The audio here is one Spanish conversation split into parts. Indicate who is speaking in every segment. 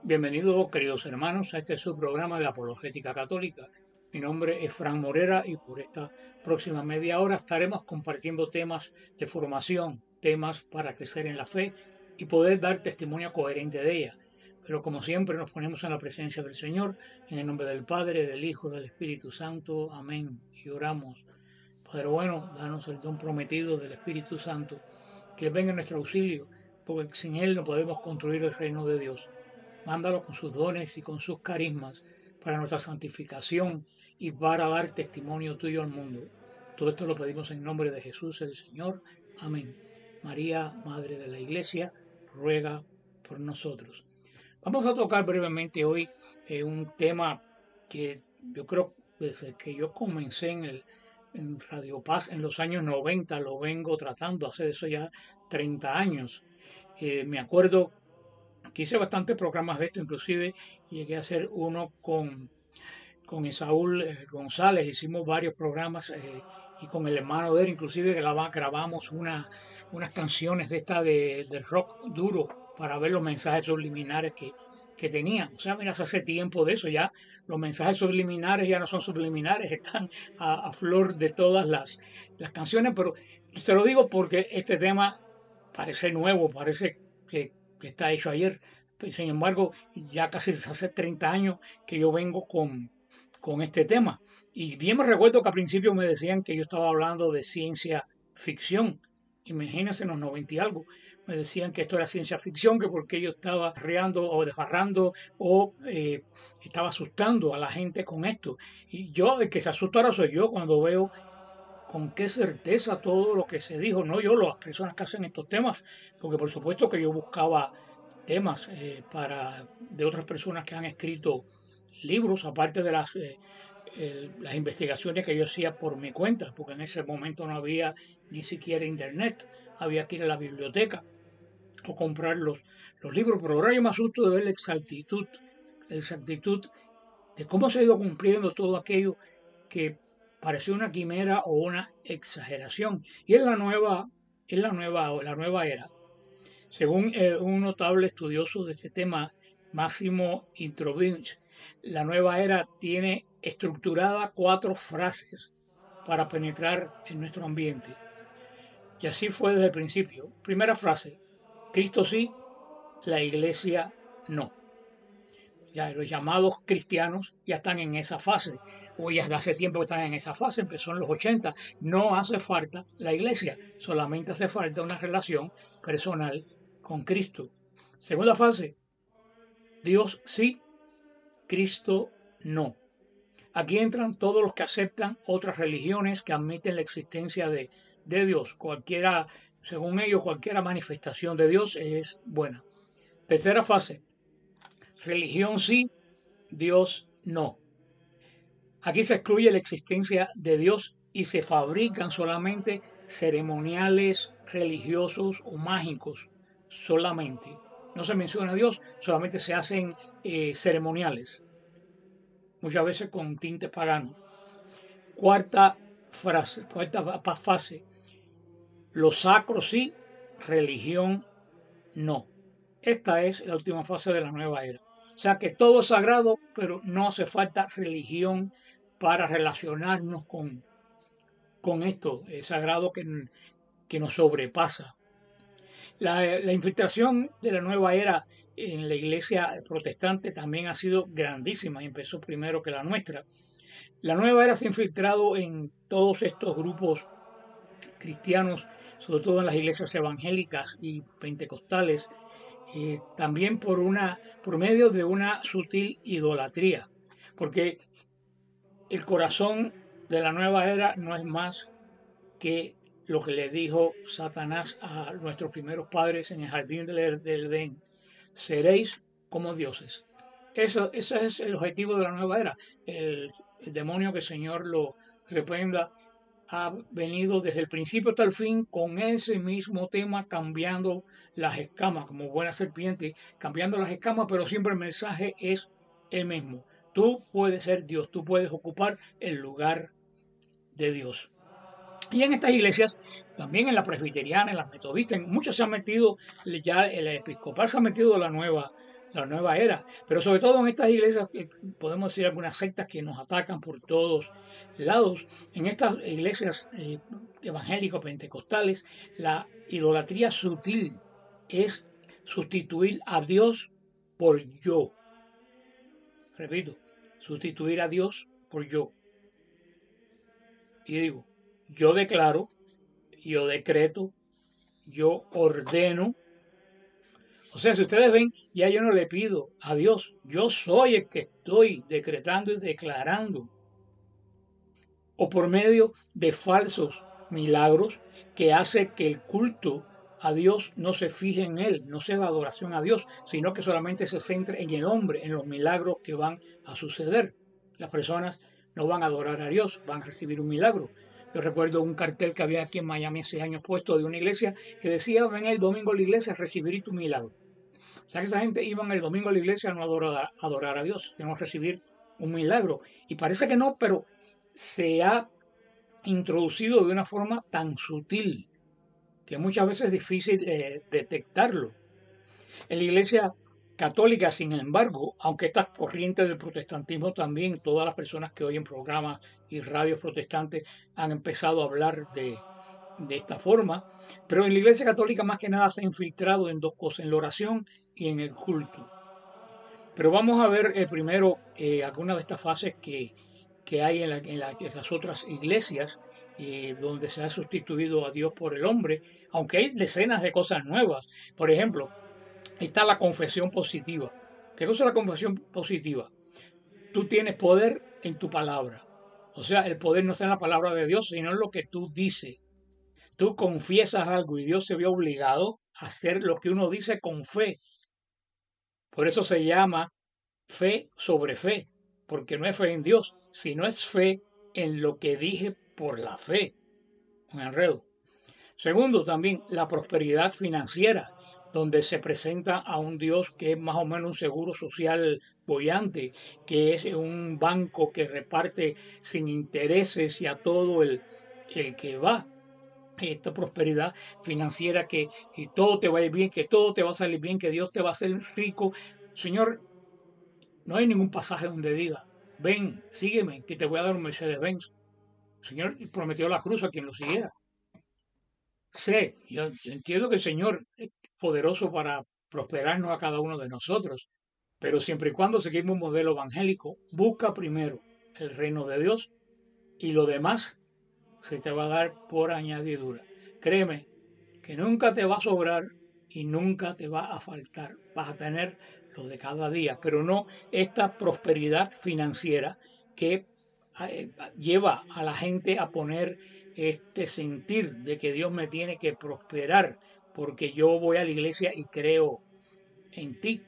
Speaker 1: Bienvenidos, queridos hermanos, a este subprograma de Apologética Católica. Mi nombre es Fran Morera y por esta próxima media hora estaremos compartiendo temas de formación, temas para crecer en la fe y poder dar testimonio coherente de ella. Pero como siempre nos ponemos en la presencia del Señor, en el nombre del Padre, del Hijo, del Espíritu Santo. Amén. Y oramos. Padre bueno, danos el don prometido del Espíritu Santo, que venga en nuestro auxilio, porque sin Él no podemos construir el reino de Dios. Mándalo con sus dones y con sus carismas para nuestra santificación y para dar testimonio tuyo al mundo. Todo esto lo pedimos en nombre de Jesús el Señor. Amén. María, Madre de la Iglesia, ruega por nosotros. Vamos a tocar brevemente hoy un tema que yo creo desde que yo comencé en Radio Paz en los años 90 lo vengo tratando, hace eso ya 30 años. Me acuerdo que hice bastantes programas de esto, inclusive llegué a hacer uno con Esaúl González, hicimos varios programas y con el hermano de él, inclusive grabamos unas canciones de de rock duro para ver los mensajes subliminares que tenían. O sea, mira, hace tiempo de eso ya, los mensajes subliminares ya no son subliminares, están a flor de todas las canciones, pero se lo digo porque este tema parece nuevo, parece que está hecho ayer. Pues, sin embargo, ya casi hace 30 años que yo vengo con este tema. Y bien me recuerdo que al principio me decían que yo estaba hablando de ciencia ficción. Imagínense en los 90 y algo. Me decían que esto era ciencia ficción, que porque yo estaba reando o desbarrando o estaba asustando a la gente con esto. Y yo, el que se asusta ahora soy yo cuando veo con qué certeza todo lo que se dijo, no yo, las personas que hacen estos temas, porque por supuesto que yo buscaba temas de otras personas que han escrito libros, aparte de las investigaciones que yo hacía por mi cuenta, porque en ese momento no había ni siquiera internet, había que ir a la biblioteca o comprar los libros, pero ahora yo me asusto de ver la exactitud de cómo se ha ido cumpliendo todo aquello que pareció una quimera o una exageración. Y la nueva era. Según un notable estudioso de este tema, Máximo Introvinch, la nueva era tiene estructurada 4 frases para penetrar en nuestro ambiente. Y así fue desde el principio. Primera frase, Cristo sí, la iglesia no. Ya los llamados cristianos ya están en esa fase, o ya desde hace tiempo que están en esa fase, empezó en los 80. No hace falta la iglesia, solamente hace falta una relación personal con Cristo. Segunda fase, Dios sí, Cristo no. Aquí entran todos los que aceptan otras religiones que admiten la existencia de Dios. Cualquiera, según ellos, cualquier manifestación de Dios es buena. Tercera fase, religión sí, Dios no. Aquí se excluye la existencia de Dios y se fabrican solamente ceremoniales religiosos o mágicos, solamente. No se menciona a Dios, solamente se hacen ceremoniales, muchas veces con tintes paganos. Cuarta fase, lo sacro sí, religión no. Esta es la última fase de la nueva era. O sea que todo es sagrado, pero no hace falta religión para relacionarnos con esto sagrado que nos sobrepasa. La infiltración de la nueva era en la iglesia protestante también ha sido grandísima y empezó primero que la nuestra. La nueva era se ha infiltrado en todos estos grupos cristianos, sobre todo en las iglesias evangélicas y pentecostales, también por medio de una sutil idolatría, porque el corazón de la nueva era no es más que lo que le dijo Satanás a nuestros primeros padres en el jardín del Edén: seréis como dioses. Ese es el objetivo de la nueva era. El demonio, que el Señor lo reprenda, ha venido desde el principio hasta el fin con ese mismo tema, cambiando las escamas, como buena serpiente, cambiando las escamas, pero siempre el mensaje es el mismo. Tú puedes ser Dios, tú puedes ocupar el lugar de Dios. Y en estas iglesias, también en la presbiteriana, en las metodistas, muchos se han metido, ya el episcopal se ha metido la nueva era. Pero sobre todo en estas iglesias, podemos decir algunas sectas que nos atacan por todos lados. En estas iglesias evangélicos pentecostales, la idolatría sutil es sustituir a Dios por yo. Repito, sustituir a Dios por yo. Y digo, yo declaro, yo decreto, yo ordeno. O sea, si ustedes ven, ya yo no le pido a Dios, yo soy el que estoy decretando y declarando. O por medio de falsos milagros que hace que el culto a Dios no se fije en Él, no sea la adoración a Dios, sino que solamente se centre en el hombre, en los milagros que van a suceder. Las personas no van a adorar a Dios, van a recibir un milagro. Yo recuerdo un cartel que había aquí en Miami hace años puesto de una iglesia que decía, ven el domingo a la iglesia a recibir tu milagro. O sea que esa gente iba el domingo a la iglesia a no adorar a Dios, sino a recibir un milagro. Y parece que no, pero se ha introducido de una forma tan sutil que muchas veces es difícil detectarlo. En la Iglesia Católica, sin embargo, aunque estas corrientes del protestantismo también, todas las personas que oyen programas y radios protestantes han empezado a hablar de esta forma, pero en la Iglesia Católica más que nada se ha infiltrado en dos cosas, en la oración y en el culto. Pero vamos a ver primero algunas de estas fases que hay en las otras iglesias, donde se ha sustituido a Dios por el hombre, aunque hay decenas de cosas nuevas. Por ejemplo, está la confesión positiva. ¿Qué cosa es la confesión positiva? Tú tienes poder en tu palabra. O sea, el poder no está en la palabra de Dios, sino en lo que tú dices. Tú confiesas algo y Dios se ve obligado a hacer lo que uno dice con fe. Por eso se llama fe sobre fe, porque no es fe en Dios, sino es fe en lo que dije por la fe. Un enredo. Segundo, también la prosperidad financiera, donde se presenta a un Dios que es más o menos un seguro social boyante, que es un banco que reparte sin intereses y a todo el que va. Esta prosperidad financiera que y todo te va a ir bien, que todo te va a salir bien, que Dios te va a hacer rico. Señor, no hay ningún pasaje donde diga, ven, sígueme, que te voy a dar un Mercedes-Benz. El Señor prometió la cruz a quien lo siguiera. Yo entiendo que el Señor es poderoso para prosperarnos a cada uno de nosotros, pero siempre y cuando seguimos un modelo evangélico, busca primero el reino de Dios y lo demás se te va a dar por añadidura. Créeme que nunca te va a sobrar y nunca te va a faltar. Vas a tener lo de cada día, pero no esta prosperidad financiera que lleva a la gente a poner este sentir de que Dios me tiene que prosperar porque yo voy a la iglesia y creo en ti.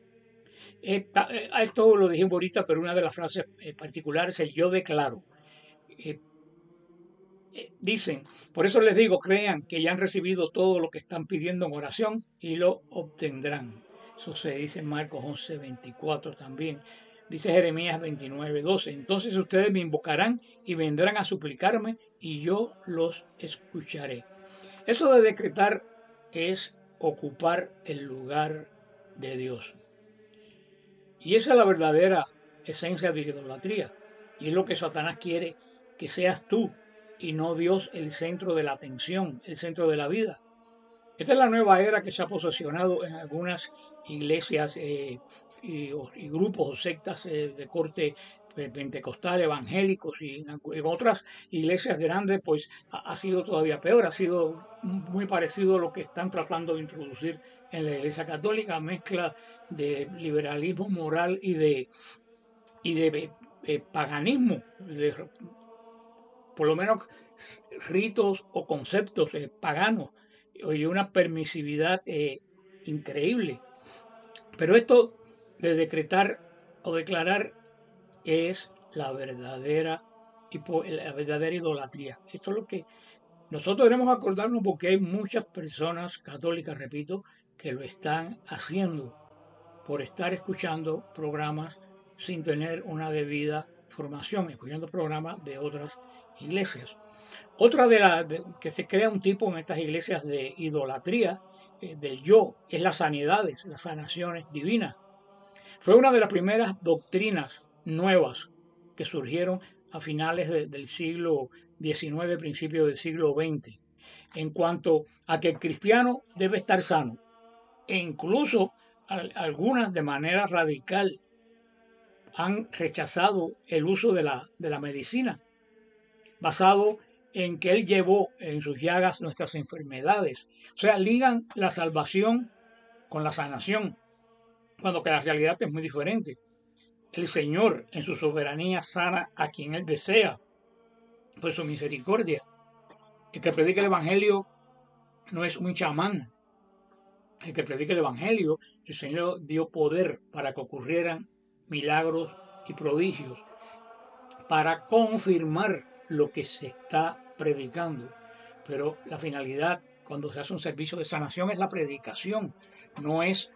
Speaker 1: Esto lo dijimos ahorita, pero una de las frases particulares es yo declaro. Eh, Dicen, por eso les digo, crean que ya han recibido todo lo que están pidiendo en oración y lo obtendrán. Eso se dice en Marcos 11:24 también. Dice Jeremías 29:12. Entonces ustedes me invocarán y vendrán a suplicarme y yo los escucharé. Eso de decretar es ocupar el lugar de Dios. Y esa es la verdadera esencia de la idolatría. Y es lo que Satanás quiere que seas tú y no Dios el centro de la atención, el centro de la vida. Esta es la nueva era que se ha posesionado en algunas iglesias y grupos o sectas de corte pentecostal, evangélicos y en otras iglesias grandes pues ha sido todavía peor, ha sido muy parecido a lo que están tratando de introducir en la iglesia católica, mezcla de liberalismo moral y de paganismo, por lo menos ritos o conceptos paganos y una permisividad increíble. Pero esto de decretar o declarar es la verdadera idolatría. Esto es lo que nosotros debemos acordarnos porque hay muchas personas católicas, repito, que lo están haciendo por estar escuchando programas sin tener una debida formación, escuchando programas de otras iglesias. Otra que se crea un tipo en estas iglesias de idolatría del yo es las sanidades, las sanaciones divinas. Fue una de las primeras doctrinas nuevas que surgieron a finales del siglo XIX, principios del siglo XX, en cuanto a que el cristiano debe estar sano, e incluso algunas de manera radical han rechazado el uso de la medicina, basado en que Él llevó en sus llagas nuestras enfermedades. O sea, ligan la salvación con la sanación, cuando que la realidad es muy diferente. El Señor en su soberanía sana a quien Él desea, por su misericordia. El que predica el Evangelio no es un chamán. El que predica el Evangelio, el Señor dio poder para que ocurrieran milagros y prodigios, para confirmar lo que se está predicando. Pero la finalidad cuando se hace un servicio de sanación es la predicación, no es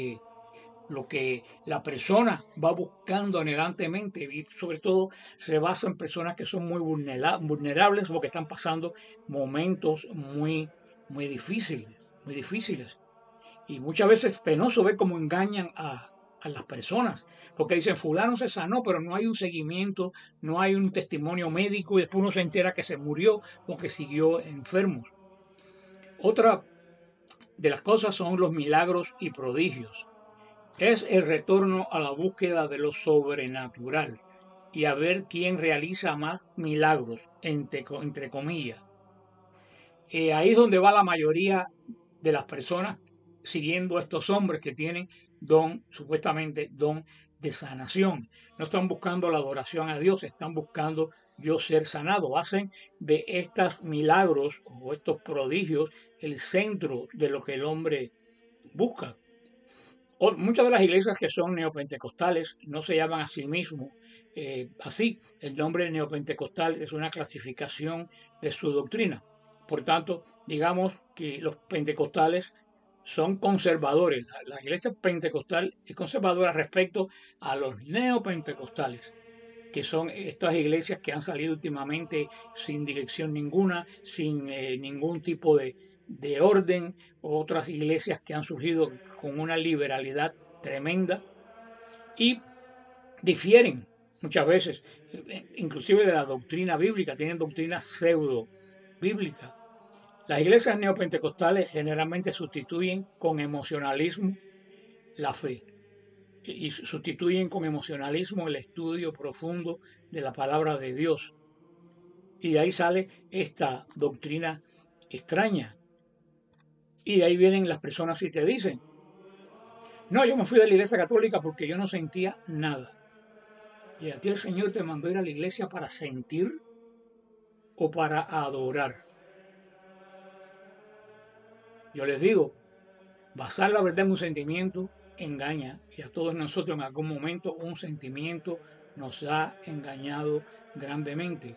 Speaker 1: lo que la persona va buscando anhelantemente, y sobre todo se basa en personas que son muy vulnerables porque están pasando momentos muy difíciles, muy difíciles. Y muchas veces es penoso ver cómo engañan a las personas, porque dicen, fulano se sanó, pero no hay un seguimiento, no hay un testimonio médico y después uno se entera que se murió o que siguió enfermo. Otra de las cosas son los milagros y prodigios. Es el retorno a la búsqueda de lo sobrenatural y a ver quién realiza más milagros, entre comillas. Ahí es donde va la mayoría de las personas siguiendo a estos hombres que tienen don, supuestamente don de sanación. No están buscando la adoración a Dios, están buscando yo ser sanado. Hacen de estos milagros o estos prodigios el centro de lo que el hombre busca. Muchas de las iglesias que son neopentecostales no se llaman a sí mismos así. El nombre neopentecostal es una clasificación de su doctrina. Por tanto, digamos que los pentecostales son conservadores. La iglesia pentecostal es conservadora respecto a los neopentecostales, que son estas iglesias que han salido últimamente sin dirección ninguna, sin ningún tipo de orden, otras iglesias que han surgido con una liberalidad tremenda y difieren muchas veces, inclusive de la doctrina bíblica, tienen doctrinas pseudo bíblicas. Las iglesias neopentecostales generalmente sustituyen con emocionalismo la fe y sustituyen con emocionalismo el estudio profundo de la palabra de Dios. Y de ahí sale esta doctrina extraña. Y de ahí vienen las personas y te dicen, no, yo me fui de la iglesia católica porque yo no sentía nada. Y a ti el Señor te mandó a ir a la iglesia para sentir o para adorar. Yo les digo, basar la verdad en un sentimiento engaña, y a todos nosotros en algún momento un sentimiento nos ha engañado grandemente.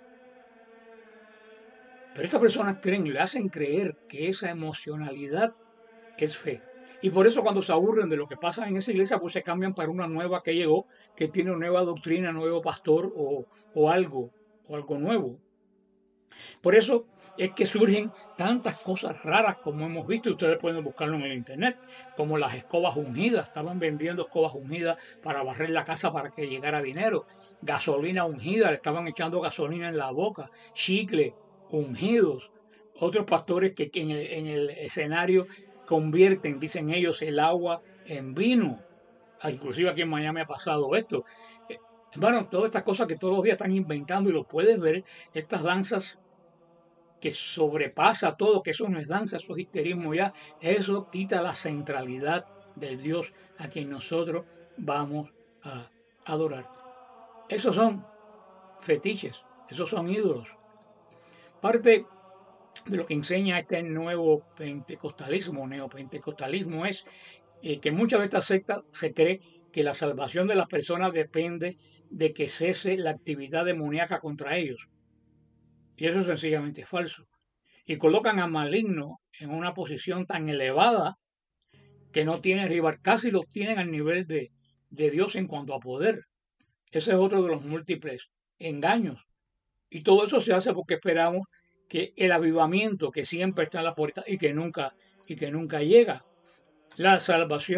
Speaker 1: Pero estas personas creen, le hacen creer que esa emocionalidad es fe. Y por eso cuando se aburren de lo que pasa en esa iglesia, pues se cambian para una nueva que llegó, que tiene una nueva doctrina, nuevo pastor o algo nuevo. Por eso es que surgen tantas cosas raras como hemos visto, y ustedes pueden buscarlo en el internet, como las escobas ungidas. Estaban vendiendo escobas ungidas para barrer la casa para que llegara dinero. Gasolina ungida, le estaban echando gasolina en la boca. Chicle ungidos. Otros pastores que en el escenario convierten, dicen ellos, el agua en vino. Inclusive aquí en Miami ha pasado esto. Bueno, todas estas cosas que todos los días están inventando y lo puedes ver, estas danzas que sobrepasa todo, que eso no es danza, eso es histerismo ya, eso quita la centralidad del Dios a quien nosotros vamos a adorar. Esos son fetiches, esos son ídolos. Parte de lo que enseña este nuevo pentecostalismo, neopentecostalismo, es que muchas de estas sectas se cree que la salvación de las personas depende de que cese la actividad demoníaca contra ellos. Y eso es sencillamente falso. Y colocan al maligno en una posición tan elevada que no tienen rival, casi los tienen al nivel de Dios en cuanto a poder. Ese es otro de los múltiples engaños. Y todo eso se hace porque esperamos que el avivamiento que siempre está en la puerta y que nunca llega. La salvación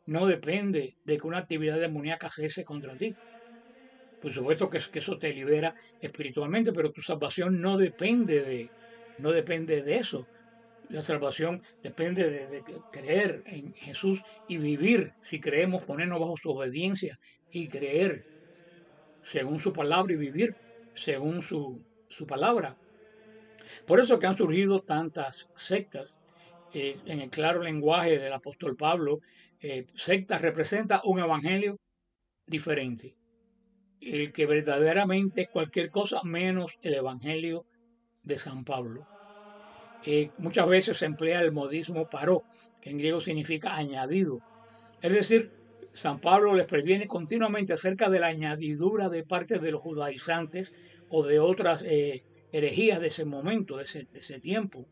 Speaker 1: no depende de que una actividad demoníaca cese contra ti. Por supuesto que eso te libera espiritualmente, pero tu salvación no depende de eso. La salvación depende de creer en Jesús y vivir. Si creemos, ponernos bajo su obediencia y creer según su palabra y vivir según su palabra. Por eso que han surgido tantas sectas. En el claro lenguaje del apóstol Pablo, secta representa un evangelio diferente, el que verdaderamente es cualquier cosa menos el evangelio de San Pablo. Muchas veces se emplea el modismo paró, que en griego significa añadido. Es decir, San Pablo les previene continuamente acerca de la añadidura de parte de los judaizantes o de otras herejías de ese momento, de ese tiempo.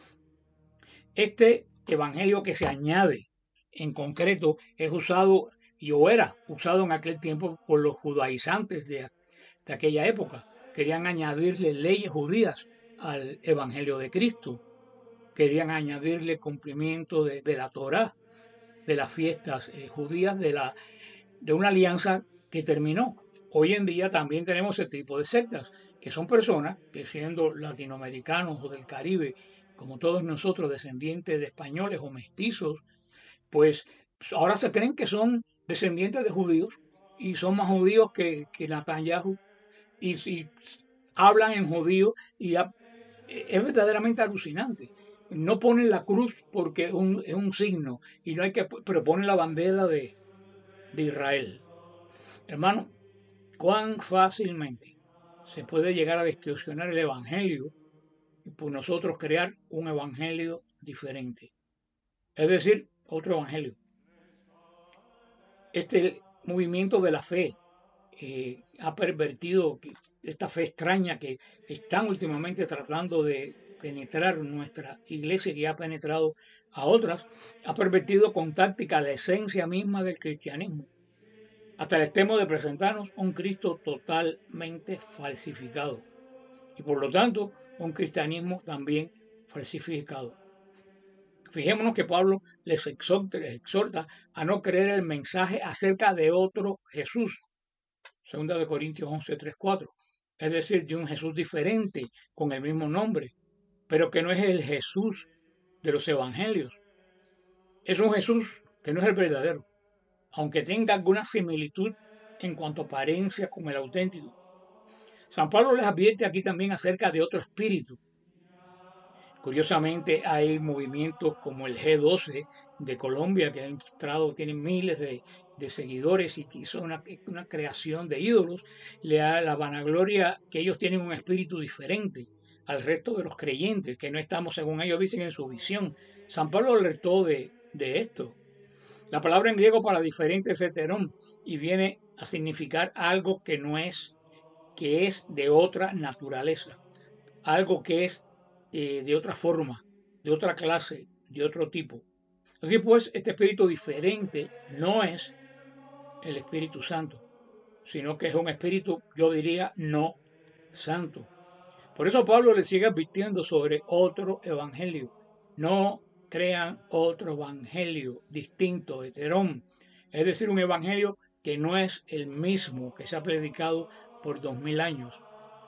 Speaker 1: Este evangelio que se añade en concreto es usado o era usado en aquel tiempo por los judaizantes de aquella época. Querían añadirle leyes judías al evangelio de Cristo. Querían añadirle cumplimiento de la Torá, de las fiestas judías, de una alianza que terminó. Hoy en día también tenemos ese tipo de sectas, que son personas que siendo latinoamericanos o del Caribe, como todos nosotros, descendientes de españoles o mestizos, pues ahora se creen que son descendientes de judíos y son más judíos que Netanyahu y hablan en judío y es verdaderamente alucinante. No ponen la cruz porque es un signo y no hay que, pero ponen la bandera de Israel. Hermano, cuán fácilmente se puede llegar a distorsionar el evangelio y por nosotros crear un evangelio diferente. Es decir, otro evangelio. Este movimiento de la fe ha pervertido esta fe extraña que están últimamente tratando de penetrar nuestra iglesia, que ha penetrado a otras, ha pervertido con táctica la esencia misma del cristianismo, hasta el extremo de presentarnos un Cristo totalmente falsificado y por lo tanto un cristianismo también falsificado. Fijémonos que Pablo les exhorta a no creer el mensaje acerca de otro Jesús. 2 Corintios 11, 3, 4. Es decir, de un Jesús diferente, con el mismo nombre, pero que no es el Jesús de los evangelios. Es un Jesús que no es el verdadero, aunque tenga alguna similitud en cuanto a apariencia con el auténtico. San Pablo les advierte aquí también acerca de otro espíritu. Curiosamente hay movimientos como el G12 de Colombia que ha entrado, tienen miles de seguidores y que hizo una creación de ídolos. Le da la vanagloria que ellos tienen un espíritu diferente al resto de los creyentes, que no estamos según ellos dicen en su visión. San Pablo alertó de esto. La palabra en griego para diferente es heterón y viene a significar algo que no es, que es de otra naturaleza, algo que es de otra forma, de otra clase, de otro tipo. Así pues, este espíritu diferente no es el Espíritu Santo, sino que es un espíritu, yo diría, no santo. Por eso Pablo le sigue advirtiendo sobre otro evangelio. No crean otro evangelio distinto, heterón, es decir, un evangelio que no es el mismo que se ha predicado por 2000 años.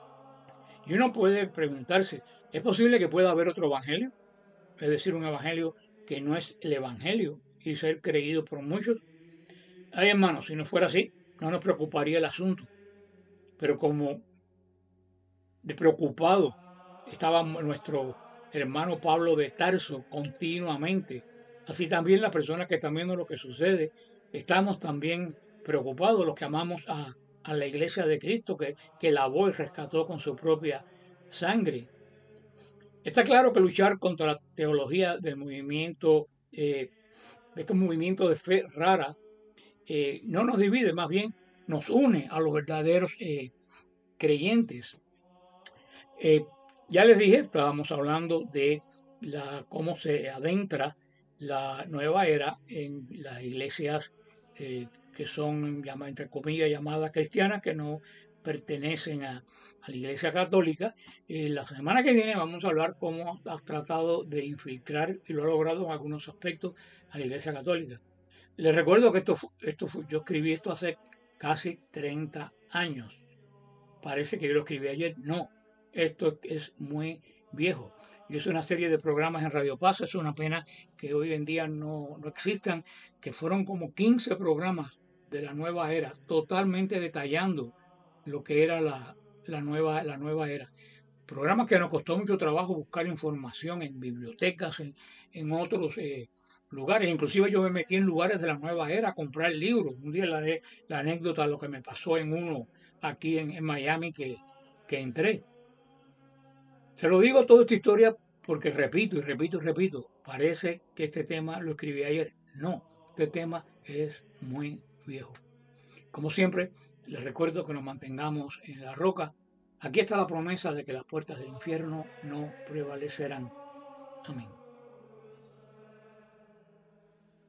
Speaker 1: Y uno puede preguntarse, ¿es posible que pueda haber otro evangelio? Es decir, un evangelio que no es el evangelio y ser creído por muchos. Ay, hermanos, si no fuera así, no nos preocuparía el asunto. Pero como de preocupado estaba nuestro hermano Pablo de Tarso continuamente, así también las personas que están viendo lo que sucede, estamos también preocupados, los que amamos a la iglesia de Cristo que lavó y rescató con su propia sangre. Está claro que luchar contra la teología del movimiento, de estos movimientos de fe rara, no nos divide, más bien nos une a los verdaderos creyentes. Ya les dije, estábamos hablando de cómo se adentra la nueva era en las iglesias que son, entre comillas, llamadas cristianas, que no pertenecen a la Iglesia Católica. La semana que viene vamos a hablar cómo ha tratado de infiltrar, y lo ha logrado en algunos aspectos, a la Iglesia Católica. Les recuerdo que yo escribí esto hace casi 30 años. Parece que yo lo escribí ayer. No, esto es muy viejo. Yo hice una serie de programas en Radio Paz. Es una pena que hoy en día no existan, que fueron como 15 programas de la nueva era, totalmente detallando lo que era la nueva era. Programas que nos costó mucho trabajo buscar información en bibliotecas, en otros lugares. Inclusive yo me metí en lugares de la nueva era a comprar libros. Un día la anécdota de lo que me pasó en uno aquí en Miami que entré. Se lo digo toda esta historia porque repito y repito y repito, parece que este tema lo escribí ayer. No, este tema es muy viejo. Como siempre, les recuerdo que nos mantengamos en la roca. Aquí está la promesa de que las puertas del infierno no prevalecerán. Amén.